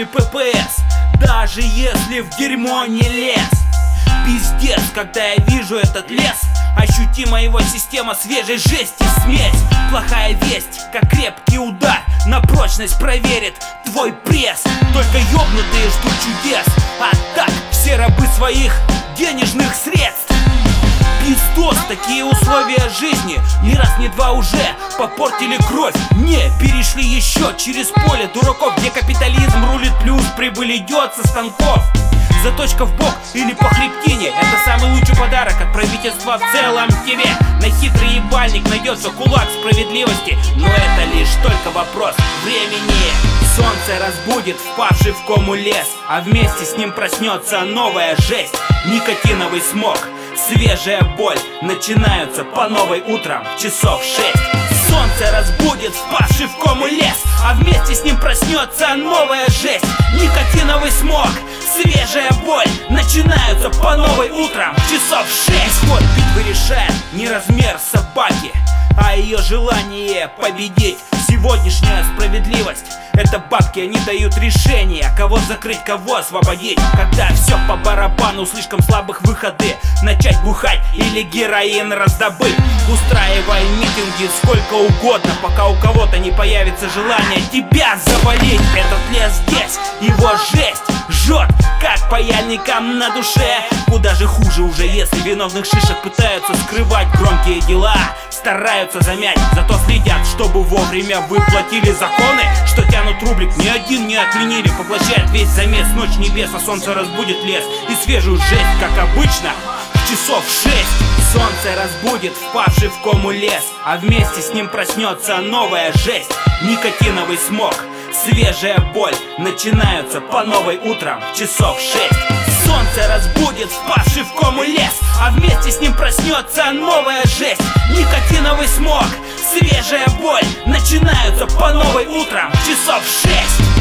нами ППС, даже если в дерьмо не лез. Пиздец, когда я вижу этот лес, ощутима его система свежей жести смесь. Плохая весть, как крепкий удар, на прочность проверит твой пресс. Только ёбнутые ждут чудес, а так все рабы своих денежных средств. Пиздос, такие условия жизни ни раз, ни два уже попортили кровь. Не перешли еще через поле дураков, где капитализм рулит, плюс прибыль идет со станков. Заточка в бок или по хребтине — это самый лучший подарок от правительства в целом тебе. На хитрый ебальник найдется кулак справедливости, но это лишь только вопрос времени. Солнце разбудит впавший в кому лес, а вместе с ним проснется новая жесть. Никотиновый смог, свежая боль начинаются по новой утром часов 6. Солнце разбудит впавший в кому лес, а вместе с ним проснется новая жесть. Никотиновый смог, свежая боль начинаются по новой утром часов 6. Исход битвы решает не размер собаки, а ее желание победить. Сегодняшняя справедливость — это бабки, они дают решение, кого закрыть, кого освободить. Когда все по барабану, слишком слабых выходы, начать бухать или героин раздобыть. Устраивай митинги сколько угодно, пока у кого-то не появится желание тебя завалить. Этот лес здесь, его жесть жжет, как паяльником на душе. Куда же хуже уже, если виновных шишек пытаются скрывать громкие дела. Стараются замять, зато следят, чтобы вовремя выплатили законы, что тянут рублик, ни один не отменили. Поглощает весь замес ночь небес, а солнце разбудит лес и свежую жесть, как обычно, в часов 6. Солнце разбудит впавший в кому лес, а вместе с ним проснется новая жесть. Никотиновый смог, свежая боль начинаются по новой утром часов 6. Солнце разбудит впавший в кому лес, а вместе с ним проснется новая жесть. Никотиновый смог, свежая боль начинаются по новой утром часов 6.